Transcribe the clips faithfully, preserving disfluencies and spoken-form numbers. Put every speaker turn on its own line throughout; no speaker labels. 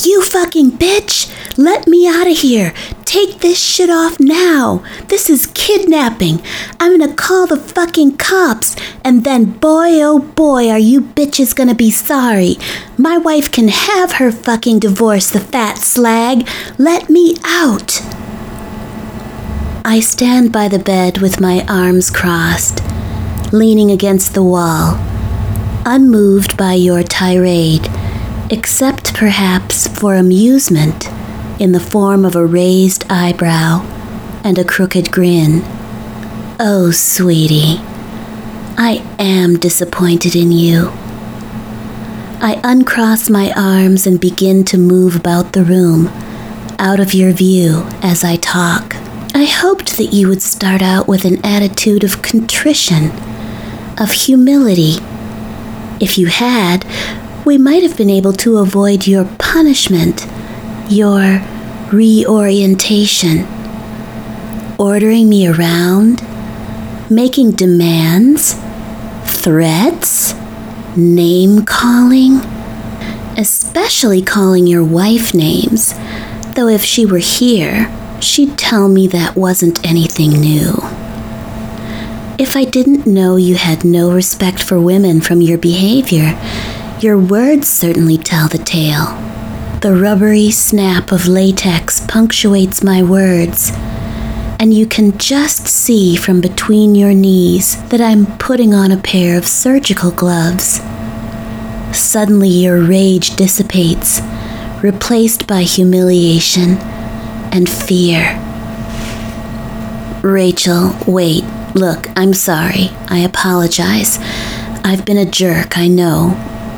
You fucking bitch! Let me out of here! Take this shit off now! This is kidnapping! I'm gonna call the fucking cops, and then boy oh boy are you bitches gonna be sorry! My wife can have her fucking divorce, the fat slag! Let me out! I stand by the bed with my arms crossed, leaning against the wall, unmoved by your tirade, except perhaps for amusement in the form of a raised eyebrow and a crooked grin. Oh, sweetie, I am disappointed in you. I uncross my arms and begin to move about the room, out of your view as I talk. I hoped that you would start out with an attitude of contrition, of humility. If you had, we might have been able to avoid your punishment, your reorientation, ordering me around, making demands, threats, name-calling, especially calling your wife names, though if she were here, she'd tell me that wasn't anything new. If I didn't know you had no respect for women from your behavior, your words certainly tell the tale. The rubbery snap of latex punctuates my words, and you can just see from between your knees that I'm putting on a pair of surgical gloves. Suddenly your rage dissipates, replaced by humiliation and fear. Rachel, wait, look, I'm sorry. I apologize. I've been a jerk, I know.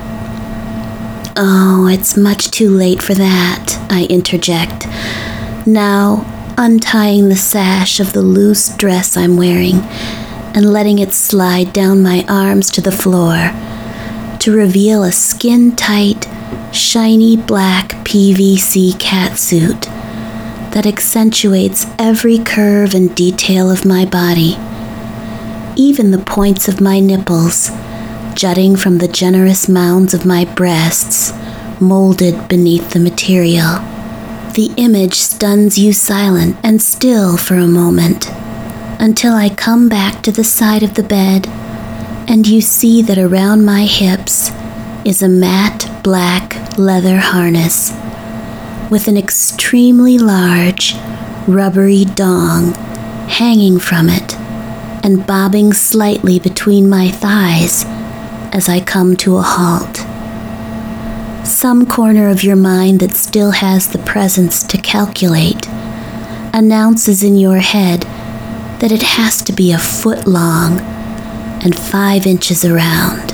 Oh, it's much too late for that, I interject, now untying the sash of the loose dress I'm wearing and letting it slide down my arms to the floor to reveal a skin-tight, shiny black P V C catsuit that accentuates every curve and detail of my body, even the points of my nipples jutting from the generous mounds of my breasts, molded beneath the material. The image stuns you silent and still for a moment, until I come back to the side of the bed, and you see that around my hips is a matte black leather harness, with an extremely large, rubbery dong hanging from it, and bobbing slightly between my thighs as I come to a halt. Some corner of your mind that still has the presence to calculate announces in your head that it has to be a foot long and five inches around.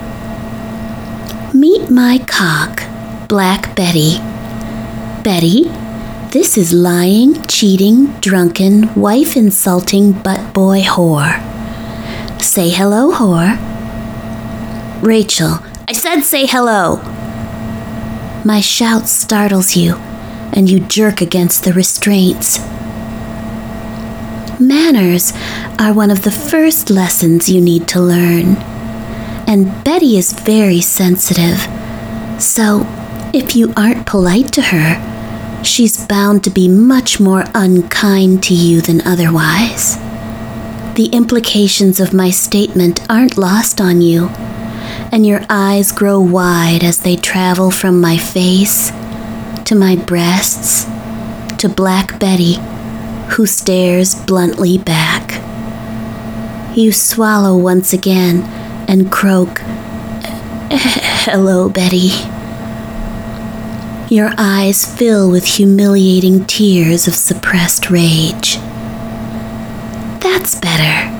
Meet my cock, Black Betty. Betty, this is lying, cheating, drunken, wife-insulting butt-boy whore. Say hello, whore. Rachel, I said say hello. My shout startles you, and you jerk against the restraints. Manners are one of the first lessons you need to learn, and Betty is very sensitive, so if you aren't polite to her, she's bound to be much more unkind to you than otherwise. The implications of my statement aren't lost on you, and your eyes grow wide as they travel from my face to my breasts to Black Betty, who stares bluntly back. You swallow once again and croak, "Hello, Betty." Your eyes fill with humiliating tears of suppressed rage. That's better.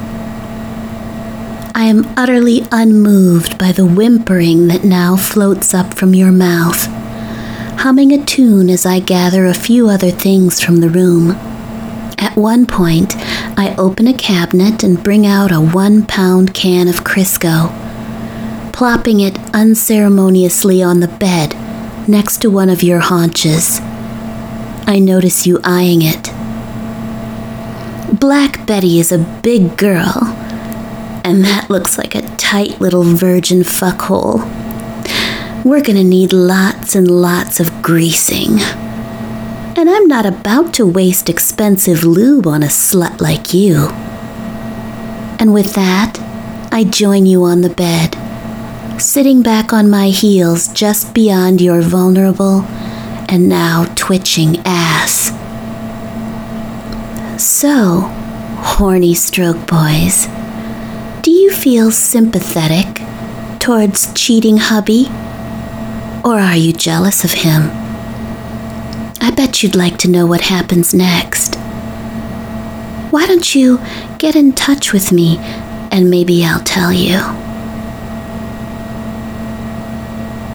I am utterly unmoved by the whimpering that now floats up from your mouth, humming a tune as I gather a few other things from the room. At one point, I open a cabinet and bring out a one-pound can of Crisco, plopping it unceremoniously on the bed next to one of your haunches. I notice you eyeing it. Black Betty is a big girl, and that looks like a tight little virgin fuckhole. we're gonna need lots and lots of greasing. And I'm not about to waste expensive lube on a slut like you. And with that, I join you on the bed, sitting back on my heels just beyond your vulnerable and now twitching ass. So, horny stroke boys, do you feel sympathetic towards cheating hubby? Or are you jealous of him? I bet you'd like to know what happens next. Why don't you get in touch with me and maybe I'll tell you.